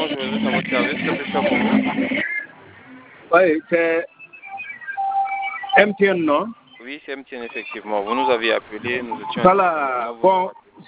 effectivement, je vous êtes à votre service. Que puis-je faire pour vous? Oui, c'est MTN, non? Oui, c'est MTN, effectivement. Vous nous aviez appelé, nous étions... Voilà, bon,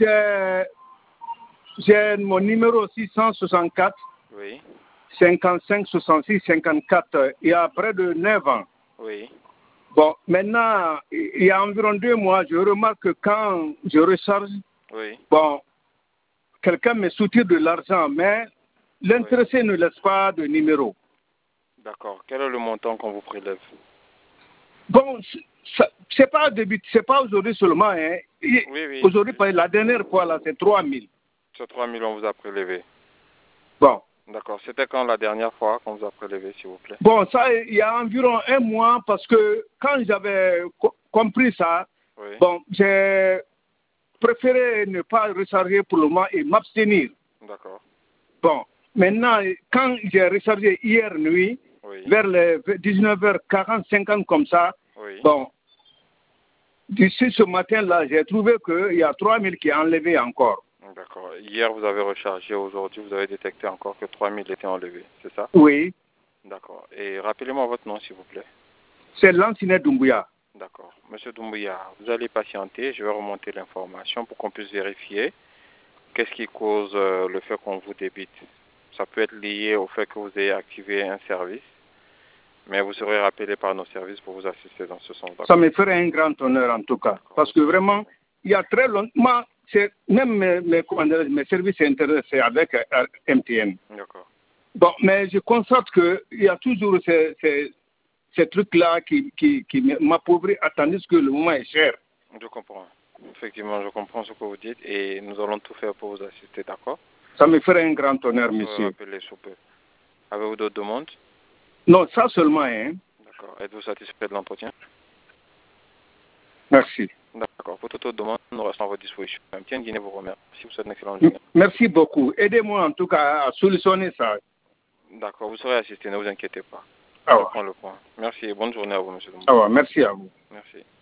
j'ai mon numéro 664 Oui, 55 66 54, il y a près de 9 ans. oui, Bon, maintenant, il y a environ 2 mois, je remarque que quand je recharge, oui, bon, quelqu'un me soutient de l'argent, mais l'intéressé ne laisse pas de numéro. d'accord. Quel est le montant qu'on vous prélève? Bon, c'est pas début, c'est pas aujourd'hui seulement. Hein. Oui. Aujourd'hui, la dernière fois, là, c'est 3 000. Sur 3 000, on vous a prélevé. Bon. D'accord. C'était quand la dernière fois qu'on vous a prélevé, s'il vous plaît? Bon, ça, il y a environ 1 mois, parce que quand j'avais compris ça, Oui, bon, j'ai préféré ne pas recharger pour le moment et m'abstenir. d'accord. Bon, maintenant, quand j'ai rechargé hier nuit, Oui, vers les 19h40, 50 comme ça, oui. bon, d'ici ce matin-là, j'ai trouvé qu'il y a 3 000 qui est enlevé encore. D'accord. Hier, vous avez rechargé. Aujourd'hui, vous avez détecté encore que 3 000 étaient enlevés. C'est ça? Oui, D'accord. Et rappelez-moi votre nom, s'il vous plaît. c'est Lancinet Doumbouya. D'accord. Monsieur Doumbouya, vous allez patienter. Je vais remonter l'information pour qu'on puisse vérifier qu'est-ce qui cause le fait qu'on vous débite. Ça peut être lié au fait que vous ayez activé un service, mais vous serez rappelé par nos services pour vous assister dans ce sens. Ça me ferait un grand honneur en tout cas. Parce que vraiment, il y a très longtemps, même mes services intéressés avec MTN. D'accord. Bon, mais je constate qu'il y a toujours ces trucs-là qui m'appauvrissent, tandis que le moment est cher. Je comprends. Effectivement, je comprends ce que vous dites et nous allons tout faire pour vous assister, d'accord? Ça me ferait un grand honneur, Vous serez monsieur. rappelé sous peu. Avez-vous d'autres demandes? Non, ça seulement, hein. D'accord. Êtes-vous satisfait de l'entretien? Merci. D'accord. Pour toute autre demande, nous restons à votre disposition. MTN Guinée vous remercie. Vous souhaite une excellente journée. Merci beaucoup. Aidez-moi en tout cas à solutionner ça. D'accord. Vous serez assisté, ne vous inquiétez pas. Ah Je ouais. prends le point. Merci et bonne journée à vous, monsieur Dumbo. Ah ouais, merci à vous. Merci.